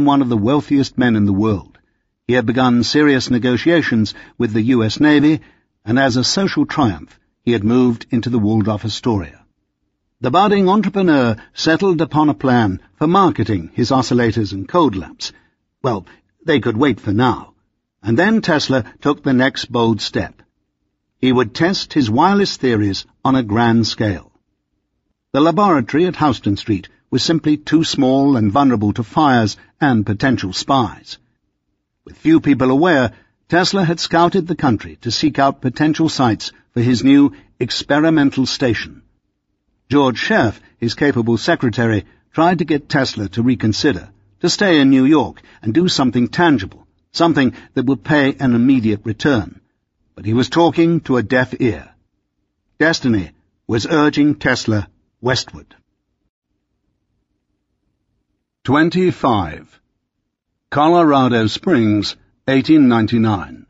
one of the wealthiest men in the world. He had begun serious negotiations with the US Navy, and as a social triumph, he had moved into the Waldorf Astoria. The budding entrepreneur settled upon a plan for marketing his oscillators and code lamps. Well, they could wait for now. And then Tesla took the next bold step. He would test his wireless theories on a grand scale. The laboratory at Houston Street was simply too small and vulnerable to fires and potential spies. With few people aware, Tesla had scouted the country to seek out potential sites for his new experimental station. George Scherf, his capable secretary, tried to get Tesla to reconsider, to stay in New York and do something tangible, something that would pay an immediate return. But he was talking to a deaf ear. Destiny was urging Tesla westward. 25. Colorado Springs, 1899.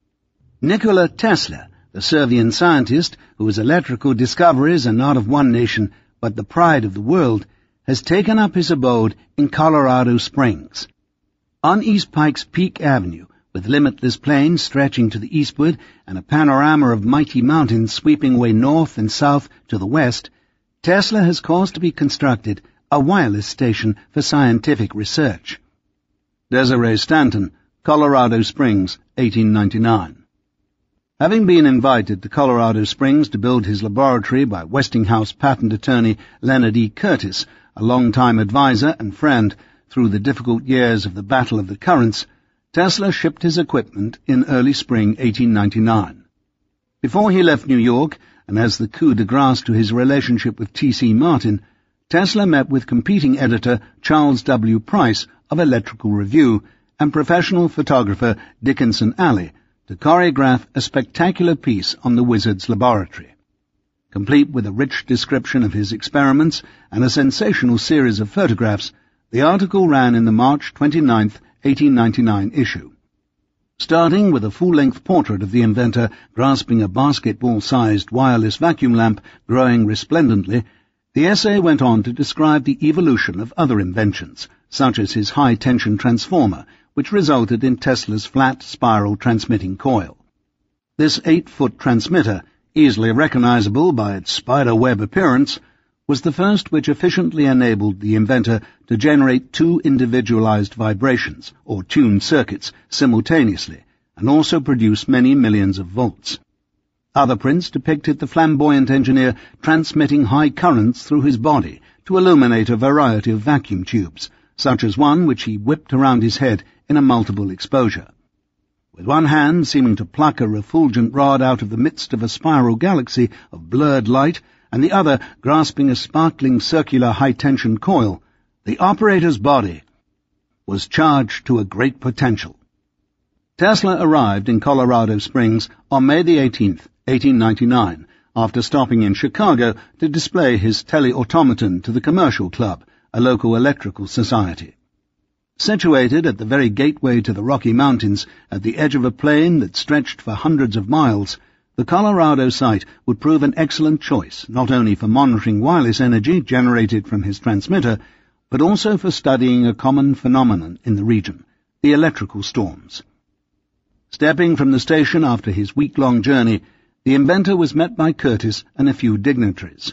Nikola Tesla, the Serbian scientist whose electrical discoveries are not of one nation but the pride of the world, has taken up his abode in Colorado Springs. On East Pikes Peak Avenue, with limitless plains stretching to the eastward and a panorama of mighty mountains sweeping away north and south to the west, Tesla has caused to be constructed a wireless station for scientific research. Desiree Stanton, Colorado Springs, 1899. Having been invited to Colorado Springs to build his laboratory by Westinghouse patent attorney Leonard E. Curtis, a long-time advisor and friend through the difficult years of the Battle of the Currents, Tesla shipped his equipment in early spring 1899. Before he left New York, and as the coup de grace to his relationship with T.C. Martin, Tesla met with competing editor Charles W. Price of Electrical Review and professional photographer Dickinson Alley to choreograph a spectacular piece on the wizard's laboratory. Complete with a rich description of his experiments and a sensational series of photographs, the article ran in the March 29, 1899 issue. Starting with a full-length portrait of the inventor grasping a basketball-sized wireless vacuum lamp growing resplendently, the essay went on to describe the evolution of other inventions, such as his high-tension transformer, which resulted in Tesla's flat spiral transmitting coil. This 8-foot transmitter, easily recognizable by its spider-web appearance, was the first which efficiently enabled the inventor to generate two individualized vibrations, or tuned circuits, simultaneously, and also produce many millions of volts. Other prints depicted the flamboyant engineer transmitting high currents through his body to illuminate a variety of vacuum tubes, such as one which he whipped around his head in a multiple exposure. With one hand seeming to pluck a refulgent rod out of the midst of a spiral galaxy of blurred light, and the other grasping a sparkling circular high-tension coil, the operator's body was charged to a great potential. Tesla arrived in Colorado Springs on May the 18th, 1899, after stopping in Chicago to display his teleautomaton to the Commercial Club, a local electrical society. Situated at the very gateway to the Rocky Mountains, at the edge of a plain that stretched for hundreds of miles, the Colorado site would prove an excellent choice, not only for monitoring wireless energy generated from his transmitter, but also for studying a common phenomenon in the region, the electrical storms. Stepping from the station after his week-long journey, the inventor was met by Curtis and a few dignitaries.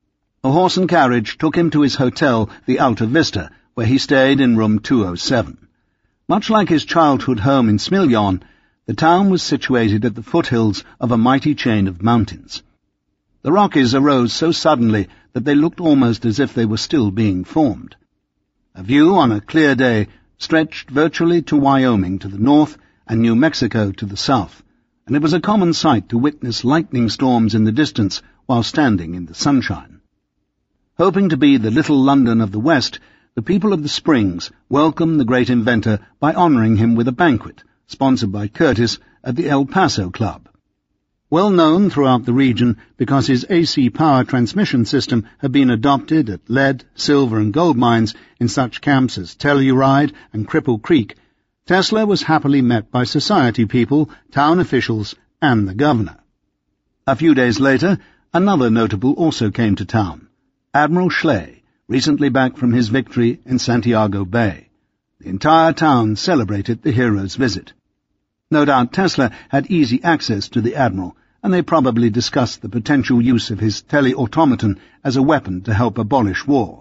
A horse and carriage took him to his hotel, the Alta Vista, where he stayed in room 207. Much like his childhood home in Smiljan, the town was situated at the foothills of a mighty chain of mountains. The Rockies arose so suddenly that they looked almost as if they were still being formed. A view on a clear day stretched virtually to Wyoming to the north and New Mexico to the south, and it was a common sight to witness lightning storms in the distance while standing in the sunshine. Hoping to be the little London of the West, the people of the Springs welcomed the great inventor by honoring him with a banquet, sponsored by Curtis at the El Paso Club. Well known throughout the region because his AC power transmission system had been adopted at lead, silver, and gold mines in such camps as Telluride and Cripple Creek, Tesla was happily met by society people, town officials, and the governor. A few days later, another notable also came to town, Admiral Schley, recently back from his victory in Santiago Bay. The entire town celebrated the hero's visit. No doubt Tesla had easy access to the Admiral, and they probably discussed the potential use of his teleautomaton as a weapon to help abolish war.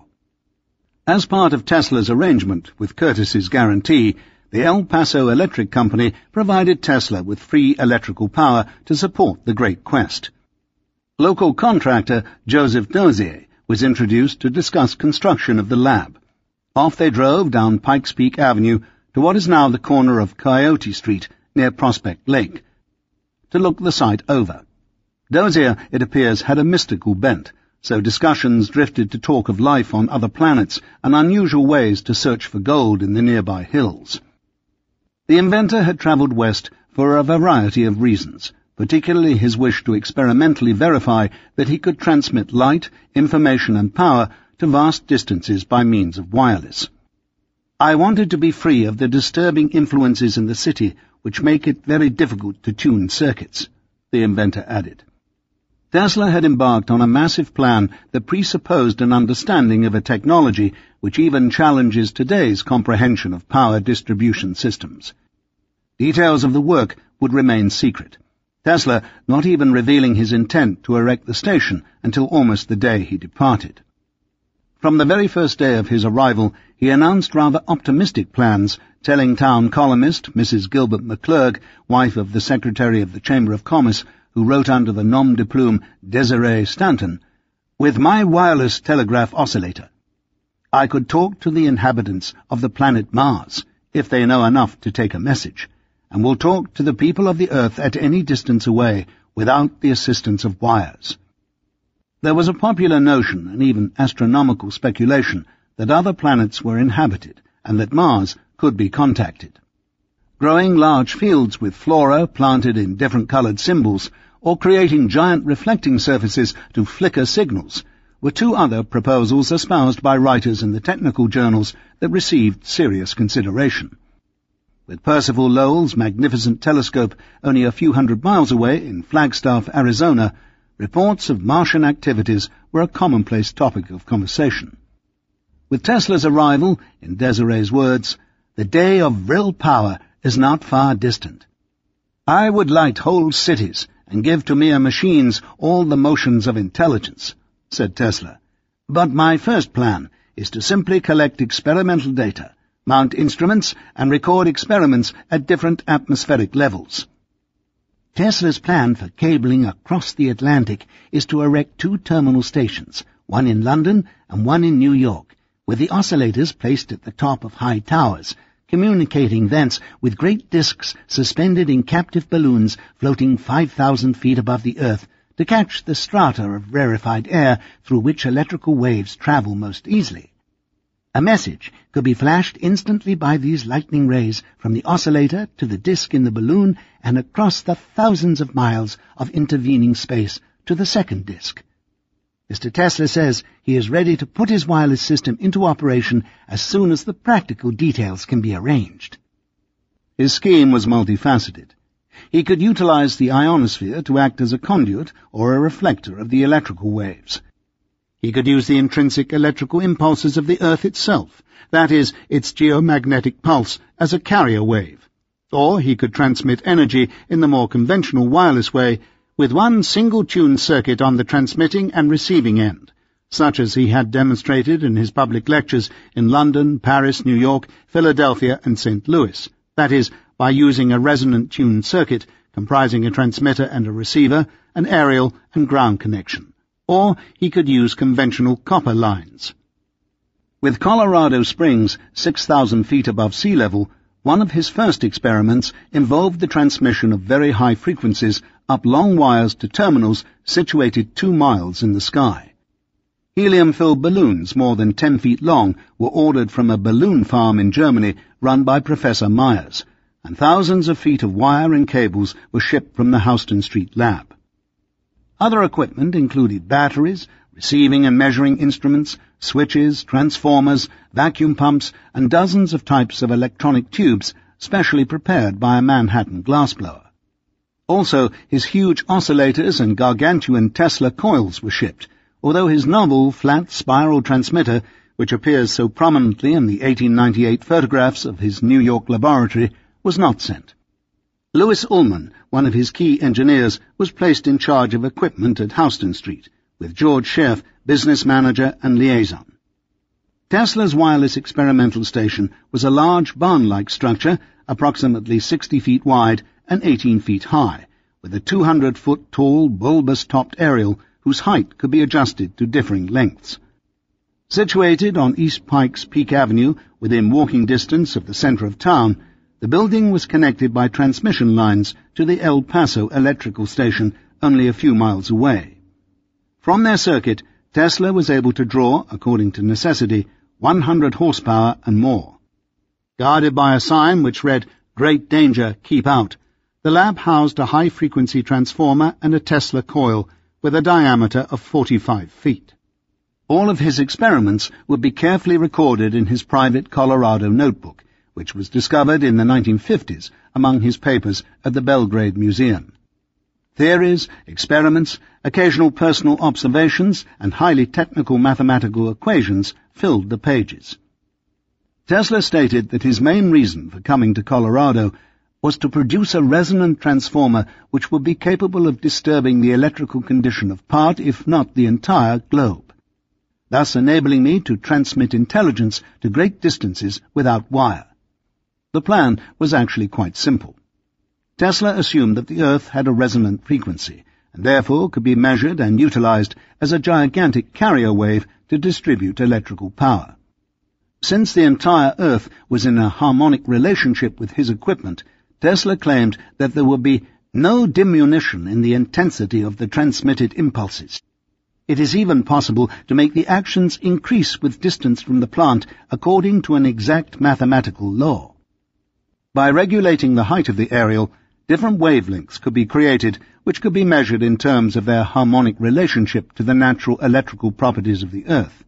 As part of Tesla's arrangement with Curtis's guarantee, the El Paso Electric Company provided Tesla with free electrical power to support the Great Quest. Local contractor Joseph Dozier was introduced to discuss construction of the lab. Off they drove down Pikes Peak Avenue to what is now the corner of Coyote Street near Prospect Lake, to look the site over. Dozier, it appears, had a mystical bent, so discussions drifted to talk of life on other planets and unusual ways to search for gold in the nearby hills. The inventor had travelled west for a variety of reasons, particularly his wish to experimentally verify that he could transmit light, information and power to vast distances by means of wireless. I wanted to be free of the disturbing influences in the city which make it very difficult to tune circuits, the inventor added. Tesla had embarked on a massive plan that presupposed an understanding of a technology which even challenges today's comprehension of power distribution systems. Details of the work would remain secret, Tesla not even revealing his intent to erect the station until almost the day he departed. From the very first day of his arrival, he announced rather optimistic plans, telling town columnist Mrs. Gilbert McClurg, wife of the Secretary of the Chamber of Commerce, who wrote under the nom de plume Desiree Stanton, "With my wireless telegraph oscillator, I could talk to the inhabitants of the planet Mars, if they know enough to take a message, and will talk to the people of the Earth at any distance away without the assistance of wires." There was a popular notion, and even astronomical speculation, that other planets were inhabited, and that Mars could be contacted. Growing large fields with flora planted in different-coloured symbols, or creating giant reflecting surfaces to flicker signals, were two other proposals espoused by writers in the technical journals that received serious consideration. With Percival Lowell's magnificent telescope only a few hundred miles away in Flagstaff, Arizona, reports of Martian activities were a commonplace topic of conversation. With Tesla's arrival, in Desiree's words, "The day of real power is not far distant. I would light whole cities and give to mere machines all the motions of intelligence," said Tesla. "But my first plan is to simply collect experimental data, mount instruments, and record experiments at different atmospheric levels." Tesla's plan for cabling across the Atlantic is to erect 2 terminal stations, one in London and one in New York, with the oscillators placed at the top of high towers, communicating thence with great discs suspended in captive balloons floating 5,000 feet above the earth to catch the strata of rarefied air through which electrical waves travel most easily. A message could be flashed instantly by these lightning rays from the oscillator to the disc in the balloon and across the thousands of miles of intervening space to the second disc. Mr. Tesla says he is ready to put his wireless system into operation as soon as the practical details can be arranged. His scheme was multifaceted. He could utilize the ionosphere to act as a conduit or a reflector of the electrical waves. He could use the intrinsic electrical impulses of the Earth itself, that is, its geomagnetic pulse, as a carrier wave. Or he could transmit energy in the more conventional wireless way, with one single-tuned circuit on the transmitting and receiving end, such as he had demonstrated in his public lectures in London, Paris, New York, Philadelphia, and St. Louis, that is, by using a resonant-tuned circuit comprising a transmitter and a receiver, an aerial and ground connection. Or he could use conventional copper lines. With Colorado Springs 6,000 feet above sea level, one of his first experiments involved the transmission of very high frequencies up long wires to terminals situated 2 miles in the sky. Helium-filled balloons more than 10 feet long were ordered from a balloon farm in Germany run by Professor Myers, and thousands of feet of wire and cables were shipped from the Houston Street lab. Other equipment included batteries, receiving and measuring instruments, switches, transformers, vacuum pumps, and dozens of types of electronic tubes specially prepared by a Manhattan glassblower. Also, his huge oscillators and gargantuan Tesla coils were shipped, although his novel flat spiral transmitter which appears so prominently in the 1898 photographs of his New York laboratory, was not sent. Louis Ullman, one of his key engineers, was placed in charge of equipment at Houston Street, with George Scherf, business manager and liaison. Tesla's wireless experimental station was a large barn-like structure, approximately 60 feet wide and 18 feet high, with a 200-foot tall, bulbous-topped aerial whose height could be adjusted to differing lengths. Situated on East Pikes Peak Avenue, within walking distance of the center of town, the building was connected by transmission lines to the El Paso electrical station only a few miles away. From their circuit, Tesla was able to draw, according to necessity, 100 horsepower and more. Guarded by a sign which read, "Great danger, keep out," the lab housed a high-frequency transformer and a Tesla coil with a diameter of 45 feet. All of his experiments would be carefully recorded in his private Colorado notebook, which was discovered in the 1950s among his papers at the Belgrade Museum. Theories, experiments, occasional personal observations, and highly technical mathematical equations filled the pages. Tesla stated that his main reason for coming to Colorado was to produce a resonant transformer which would be capable of disturbing the electrical condition of part, if not the entire, globe, thus enabling me to transmit intelligence to great distances without wire. The plan was actually quite simple. Tesla assumed that the Earth had a resonant frequency, and therefore could be measured and utilized as a gigantic carrier wave to distribute electrical power. Since the entire Earth was in a harmonic relationship with his equipment, Tesla claimed that there would be no diminution in the intensity of the transmitted impulses. It is even possible to make the actions increase with distance from the plant according to an exact mathematical law. By regulating the height of the aerial, different wavelengths could be created which could be measured in terms of their harmonic relationship to the natural electrical properties of the Earth.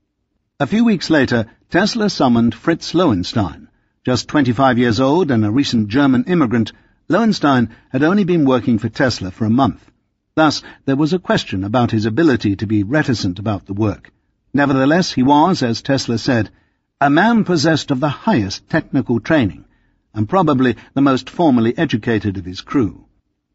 A few weeks later, Tesla summoned Fritz Lowenstein. Just 25 years old and a recent German immigrant, Lowenstein had only been working for Tesla for a month. Thus, there was a question about his ability to be reticent about the work. Nevertheless, he was, as Tesla said, a man possessed of the highest technical training, and probably the most formally educated of his crew.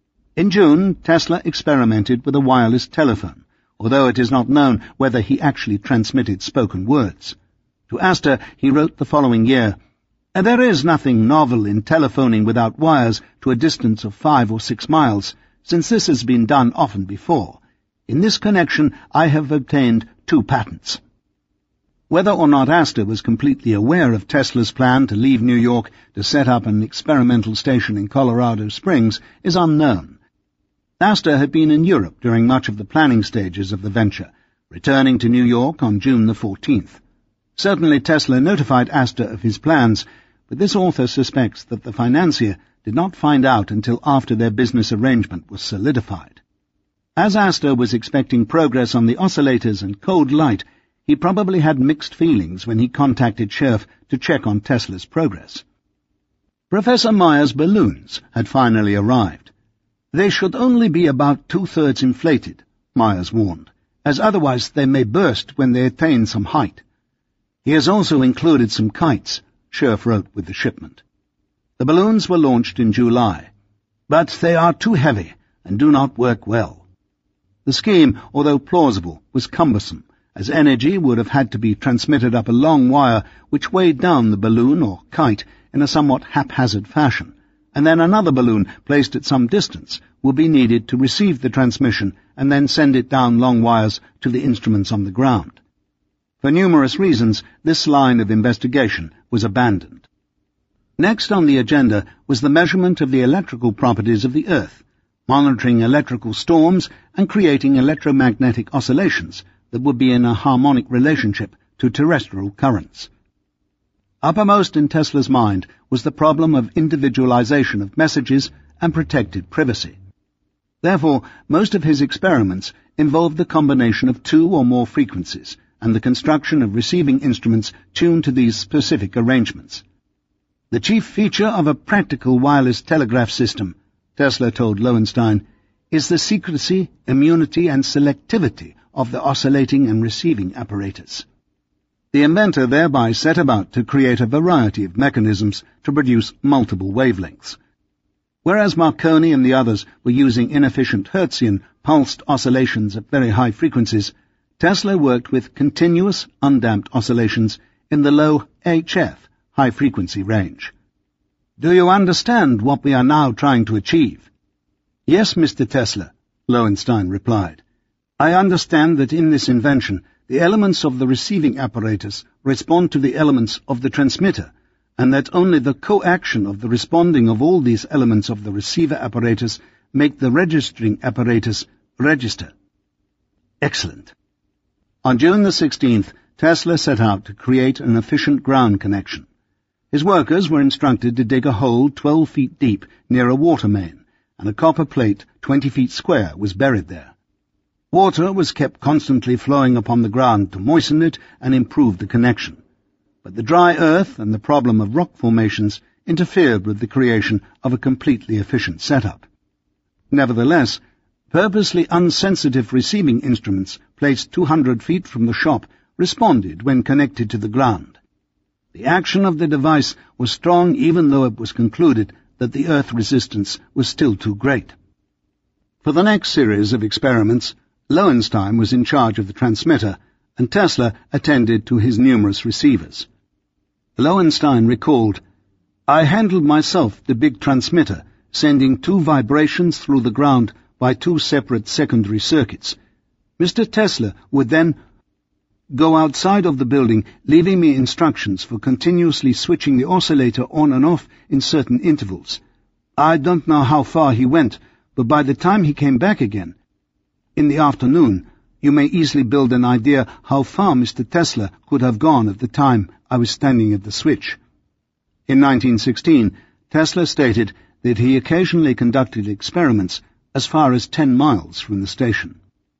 In June, Tesla experimented with a wireless telephone, although it is not known whether he actually transmitted spoken words. To Astor, he wrote the following year, "There is nothing novel in telephoning without wires to a distance of 5 or 6 miles, since this has been done often before. In this connection, I have obtained 2 patents." Whether or not Astor was completely aware of Tesla's plan to leave New York to set up an experimental station in Colorado Springs is unknown. Astor had been in Europe during much of the planning stages of the venture, returning to New York on June the 14th. Certainly Tesla notified Astor of his plans, but this author suspects that the financier did not find out until after their business arrangement was solidified. As Astor was expecting progress on the oscillators and cold light, he probably had mixed feelings when he contacted Scherf to check on Tesla's progress. Professor Meyer's balloons had finally arrived. "They should only be about 2/3 inflated," Myers warned, "as otherwise they may burst when they attain some height." He has also included some kites, Scherf wrote with the shipment. The balloons were launched in July, but they are too heavy and do not work well. The scheme, although plausible, was cumbersome, as energy would have had to be transmitted up a long wire which weighed down the balloon or kite in a somewhat haphazard fashion, and then another balloon placed at some distance would be needed to receive the transmission and then send it down long wires to the instruments on the ground. For numerous reasons, this line of investigation was abandoned. Next on the agenda was the measurement of the electrical properties of the Earth, monitoring electrical storms and creating electromagnetic oscillations that would be in a harmonic relationship to terrestrial currents. Uppermost in Tesla's mind was the problem of individualization of messages and protected privacy. Therefore, most of his experiments involved the combination of 2 or more frequencies and the construction of receiving instruments tuned to these specific arrangements. "The chief feature of a practical wireless telegraph system," Tesla told Lowenstein, "is the secrecy, immunity, and selectivity of the oscillating and receiving apparatus." The inventor thereby set about to create a variety of mechanisms to produce multiple wavelengths. Whereas Marconi and the others were using inefficient Hertzian pulsed oscillations at very high frequencies, Tesla worked with continuous, undamped oscillations in the low HF, high-frequency range. "Do you understand what we are now trying to achieve?" "Yes, Mr. Tesla," Lowenstein replied. "I understand that in this invention the elements of the receiving apparatus respond to the elements of the transmitter, and that only the coaction of the responding of all these elements of the receiver apparatus make the registering apparatus register." Excellent. On June the 16th, Tesla set out to create an efficient ground connection. His workers were instructed to dig a hole 12 feet deep near a water main, and a copper plate 20 feet square was buried there. Water was kept constantly flowing upon the ground to moisten it and improve the connection. But the dry earth and the problem of rock formations interfered with the creation of a completely efficient setup. Nevertheless, purposely unsensitive receiving instruments placed 200 feet from the shop responded when connected to the ground. The action of the device was strong even though it was concluded that the earth resistance was still too great. For the next series of experiments, Lowenstein was in charge of the transmitter, and Tesla attended to his numerous receivers. Lowenstein recalled, "I handled myself the big transmitter, sending 2 vibrations through the ground by 2 separate secondary circuits. Mr. Tesla would then go outside of the building, leaving me instructions for continuously switching the oscillator on and off in certain intervals. I don't know how far he went, but by the time he came back again, in the afternoon, you may easily build an idea how far Mr. Tesla could have gone at the time I was standing at the switch." In 1916, Tesla stated that he occasionally conducted experiments as far as 10 miles from the station.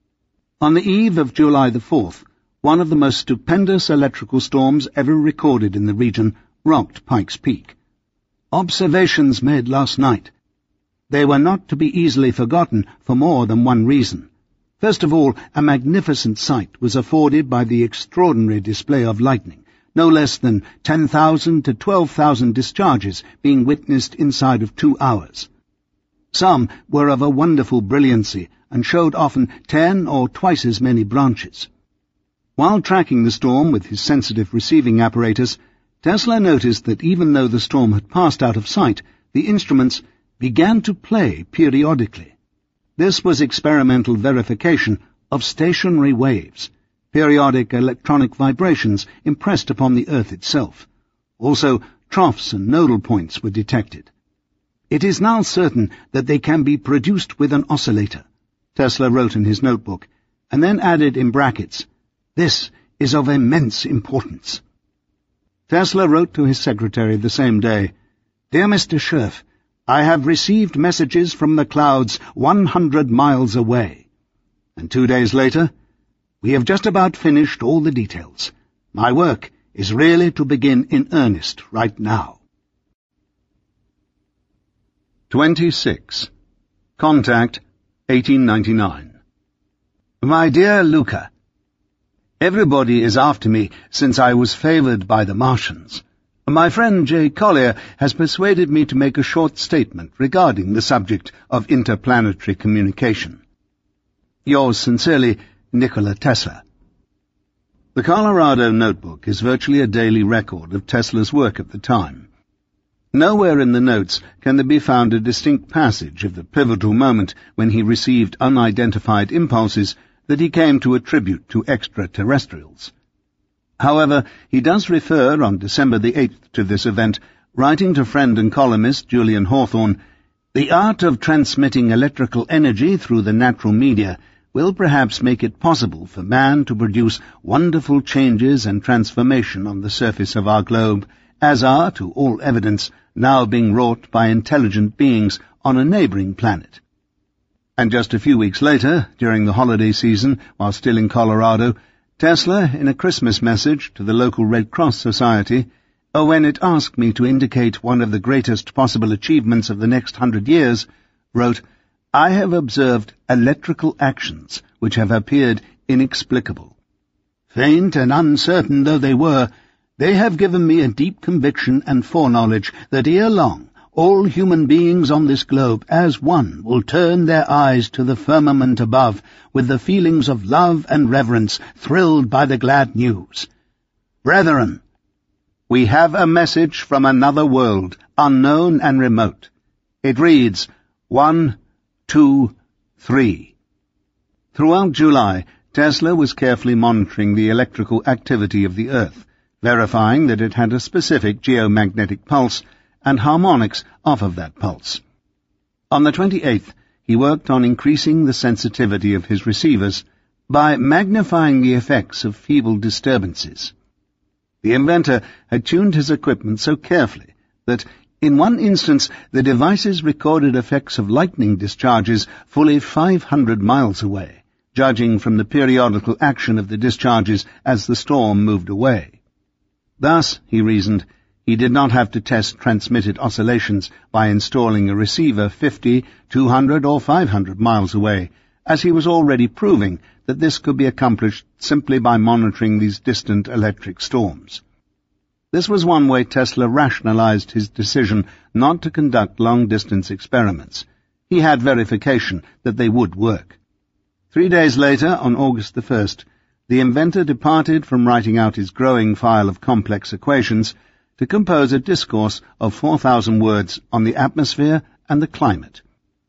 On the eve of July the 4th, one of the most stupendous electrical storms ever recorded in the region rocked Pikes Peak. Observations made last night. They were not to be easily forgotten for more than one reason. First of all, a magnificent sight was afforded by the extraordinary display of lightning, no less than 10,000 to 12,000 discharges being witnessed inside of 2 hours. Some were of a wonderful brilliancy and showed often 10 or twice as many branches. While tracking the storm with his sensitive receiving apparatus, Tesla noticed that even though the storm had passed out of sight, the instruments began to play periodically. This was experimental verification of stationary waves, periodic electronic vibrations impressed upon the Earth itself. Also, troughs and nodal points were detected. "It is now certain that they can be produced with an oscillator," Tesla wrote in his notebook, and then added in brackets, "This is of immense importance." Tesla wrote to his secretary the same day, "Dear Mr. Scherf, I have received messages from the clouds 100 miles away." And 2 days later, "We have just about finished all the details. My work is really to begin in earnest right now." 26. Contact, 1899. My dear Luca, everybody is after me since I was favored by the Martians. My friend J. Collier has persuaded me to make a short statement regarding the subject of interplanetary communication. Yours sincerely, Nikola Tesla. The Colorado Notebook is virtually a daily record of Tesla's work at the time. Nowhere in the notes can there be found a distinct passage of the pivotal moment when he received unidentified impulses that he came to attribute to extraterrestrials. However, he does refer on December the 8th to this event, writing to friend and columnist Julian Hawthorne, "The art of transmitting electrical energy through the natural media will perhaps make it possible for man to produce wonderful changes and transformation on the surface of our globe, as are, to all evidence, now being wrought by intelligent beings on a neighboring planet." And just a few weeks later, during the holiday season, while still in Colorado, Tesla, in a Christmas message to the local Red Cross Society, when it asked me to indicate one of the greatest possible achievements of the next 100 years, wrote, "I have observed electrical actions which have appeared inexplicable. Faint and uncertain though they were, they have given me a deep conviction and foreknowledge that ere long all human beings on this globe as one will turn their eyes to the firmament above with the feelings of love and reverence thrilled by the glad news. Brethren, we have a message from another world, unknown and remote. It reads, 1, 2, 3. Throughout July, Tesla was carefully monitoring the electrical activity of the Earth, verifying that it had a specific geomagnetic pulse and harmonics off of that pulse. On the 28th, he worked on increasing the sensitivity of his receivers by magnifying the effects of feeble disturbances. The inventor had tuned his equipment so carefully that, in one instance, the devices recorded effects of lightning discharges fully 500 miles away, judging from the periodical action of the discharges as the storm moved away. Thus, he reasoned, he did not have to test transmitted oscillations by installing a receiver 50, 200, or 500 miles away, as he was already proving that this could be accomplished simply by monitoring these distant electric storms. This was one way Tesla rationalized his decision not to conduct long-distance experiments. He had verification that they would work. 3 days later, on August the 1st, the inventor departed from writing out his growing file of complex equations to compose a discourse of 4,000 words on the atmosphere and the climate.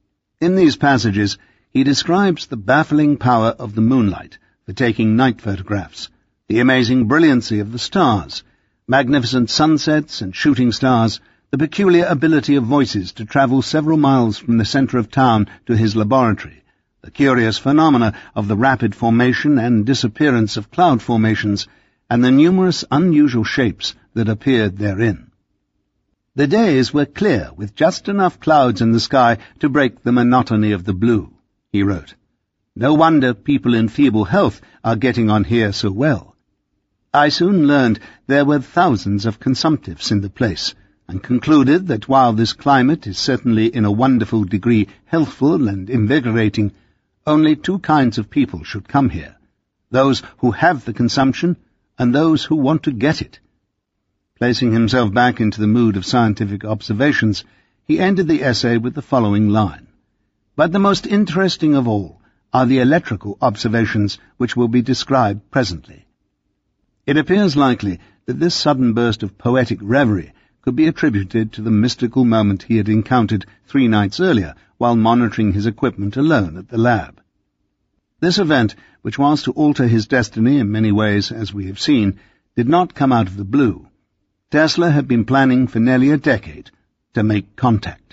In these passages, he describes the baffling power of the moonlight for taking night photographs, the amazing brilliancy of the stars, magnificent sunsets and shooting stars, the peculiar ability of voices to travel several miles from the center of town to his laboratory, the curious phenomena of the rapid formation and disappearance of cloud formations, and the numerous unusual shapes that appeared therein. The days were clear, with just enough clouds in the sky to break the monotony of the blue, he wrote. No wonder people in feeble health are getting on here so well. I soon learned there were thousands of consumptives in the place, and concluded that while this climate is certainly in a wonderful degree healthful and invigorating, only 2 kinds of people should come here, those who have the consumption and those who want to get it. Placing himself back into the mood of scientific observations, he ended the essay with the following line. But the most interesting of all are the electrical observations which will be described presently. It appears likely that this sudden burst of poetic reverie could be attributed to the mystical moment he had encountered 3 nights earlier while monitoring his equipment alone at the lab. This event, which was to alter his destiny in many ways, as we have seen, did not come out of the blue. Tesla had been planning for nearly a decade to make contact.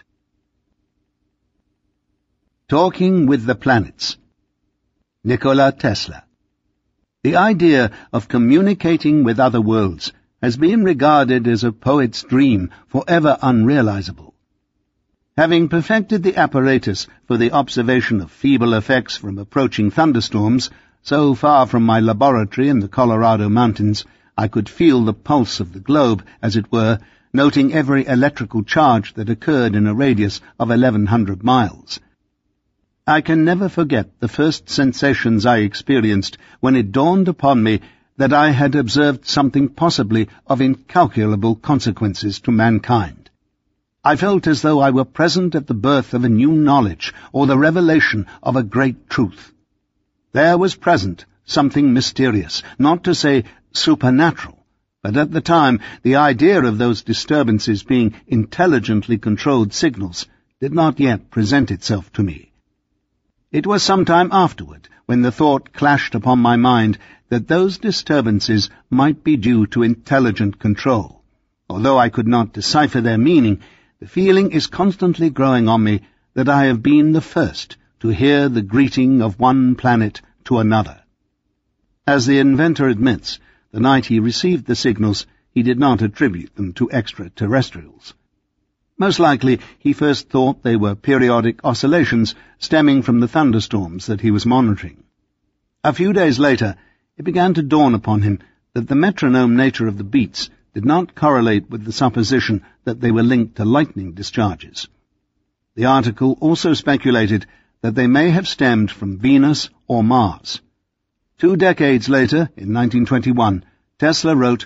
Talking with the Planets. Nikola Tesla. The idea of communicating with other worlds has been regarded as a poet's dream, forever unrealizable. Having perfected the apparatus for the observation of feeble effects from approaching thunderstorms, so far from my laboratory in the Colorado mountains, I could feel the pulse of the globe, as it were, noting every electrical charge that occurred in a radius of 1,100 miles. I can never forget the first sensations I experienced when it dawned upon me that I had observed something possibly of incalculable consequences to mankind. I felt as though I were present at the birth of a new knowledge or the revelation of a great truth. There was present something mysterious, not to say supernatural, but at the time the idea of those disturbances being intelligently controlled signals did not yet present itself to me. It was some time afterward when the thought clashed upon my mind that those disturbances might be due to intelligent control. Although I could not decipher their meaning, the feeling is constantly growing on me that I have been the first to hear the greeting of one planet to another. As the inventor admits, the night he received the signals, he did not attribute them to extraterrestrials. Most likely, he first thought they were periodic oscillations stemming from the thunderstorms that he was monitoring. A few days later, it began to dawn upon him that the metronome nature of the beats did not correlate with the supposition that they were linked to lightning discharges. The article also speculated that they may have stemmed from Venus or Mars. 2 decades later, in 1921, Tesla wrote,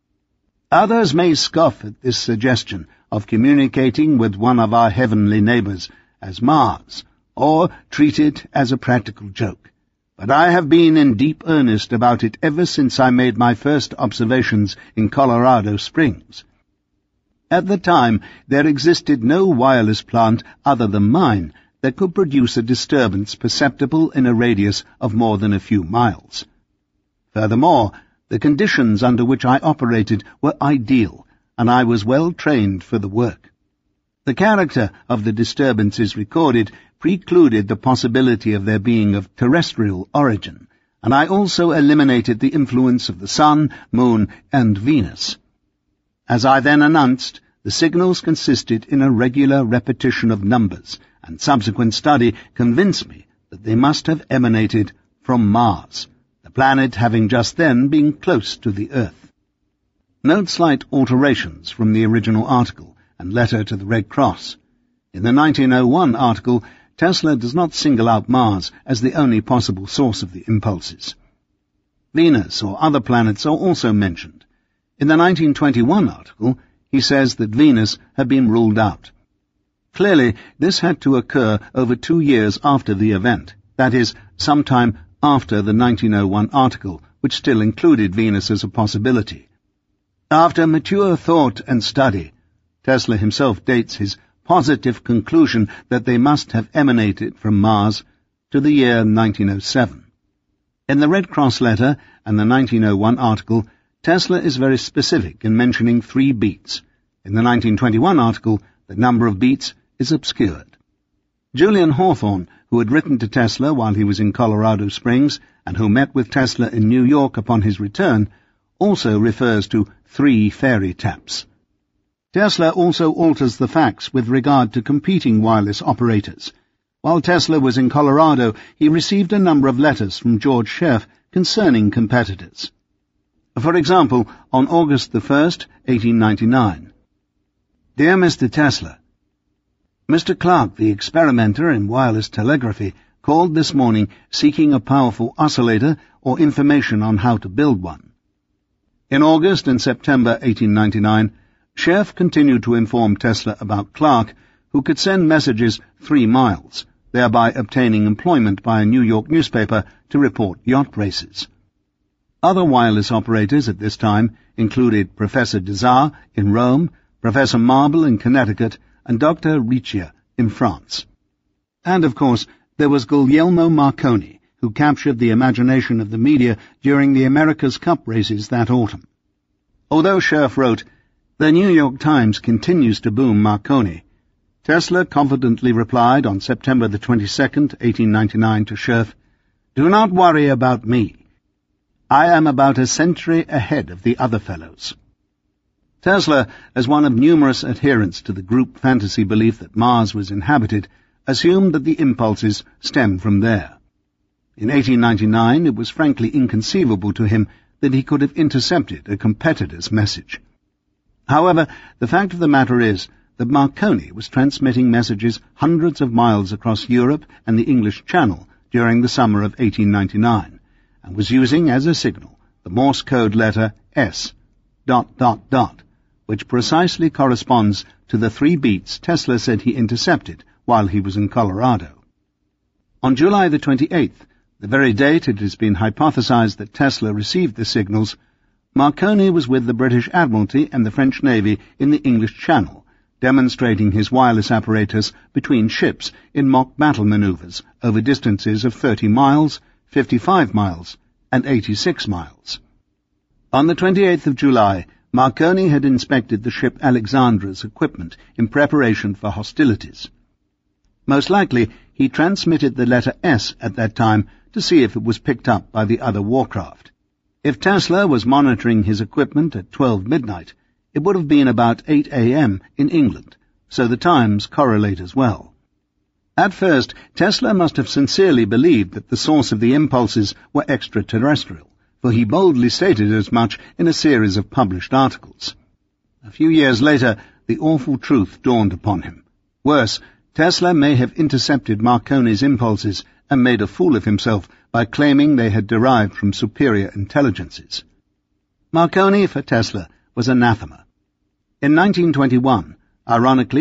"Others may scoff at this suggestion of communicating with one of our heavenly neighbors as Mars, or treat it as a practical joke. But I have been in deep earnest about it ever since I made my first observations in Colorado Springs. At the time, there existed no wireless plant other than mine that could produce a disturbance perceptible in a radius of more than a few miles. Furthermore, the conditions under which I operated were ideal, and I was well trained for the work. The character of the disturbances recorded precluded the possibility of their being of terrestrial origin, and I also eliminated the influence of the Sun, Moon, and Venus. As I then announced, the signals consisted in a regular repetition of numbers, and subsequent study convinced me that they must have emanated from Mars, the planet having just then been close to the Earth." Note slight alterations from the original article and letter to the Red Cross. In the 1901 article, Tesla does not single out Mars as the only possible source of the impulses. Venus or other planets are also mentioned. In the 1921 article, he says that Venus had been ruled out. Clearly, this had to occur over 2 years after the event, that is, sometime after the 1901 article, which still included Venus as a possibility. After mature thought and study, Tesla himself dates his positive conclusion that they must have emanated from Mars to the year 1907. In the Red Cross letter and the 1901 article, Tesla is very specific in mentioning 3 beats. In the 1921 article, the number of beats is obscured. Julian Hawthorne, who had written to Tesla while he was in Colorado Springs and who met with Tesla in New York upon his return, also refers to 3 fairy taps. Tesla also alters the facts with regard to competing wireless operators. While Tesla was in Colorado, he received a number of letters from George Cerf concerning competitors. For example, on August 1st, 1899. Dear Mr. Tesla, Mr. Clark, the experimenter in wireless telegraphy, called this morning seeking a powerful oscillator or information on how to build one. In August and September 1899, Cerf continued to inform Tesla about Clark, who could send messages 3 miles, thereby obtaining employment by a New York newspaper to report yacht races. Other wireless operators at this time included Professor Desar in Rome, Professor Marble in Connecticut, and Dr. Riccia in France. And, of course, there was Guglielmo Marconi, who captured the imagination of the media during the America's Cup races that autumn. Although Cerf wrote, "The New York Times continues to boom Marconi," Tesla confidently replied on September the 22nd, 1899 to Cerf, "Do not worry about me. I am about a century ahead of the other fellows." Tesla, as one of numerous adherents to the group fantasy belief that Mars was inhabited, assumed that the impulses stemmed from there. In 1899, it was frankly inconceivable to him that he could have intercepted a competitor's message. However, the fact of the matter is that Marconi was transmitting messages hundreds of miles across Europe and the English Channel during the summer of 1899, and was using as a signal the Morse code letter S, ... which precisely corresponds to the 3 beats Tesla said he intercepted while he was in Colorado. On July the 28th, the very date it has been hypothesized that Tesla received the signals, Marconi was with the British Admiralty and the French Navy in the English Channel, demonstrating his wireless apparatus between ships in mock battle maneuvers over distances of 30 miles, 55 miles, and 86 miles. On the 28th of July, Marconi had inspected the ship Alexandra's equipment in preparation for hostilities. Most likely, he transmitted the letter S at that time to see if it was picked up by the other warcraft. If Tesla was monitoring his equipment at 12 midnight, it would have been about 8 a.m. in England, so the times correlate as well. At first, Tesla must have sincerely believed that the source of the impulses were extraterrestrial, for he boldly stated as much in a series of published articles. A few years later, the awful truth dawned upon him. Worse, Tesla may have intercepted Marconi's impulses and made a fool of himself by claiming they had derived from superior intelligences. Marconi, for Tesla, was anathema. In 1921, ironically,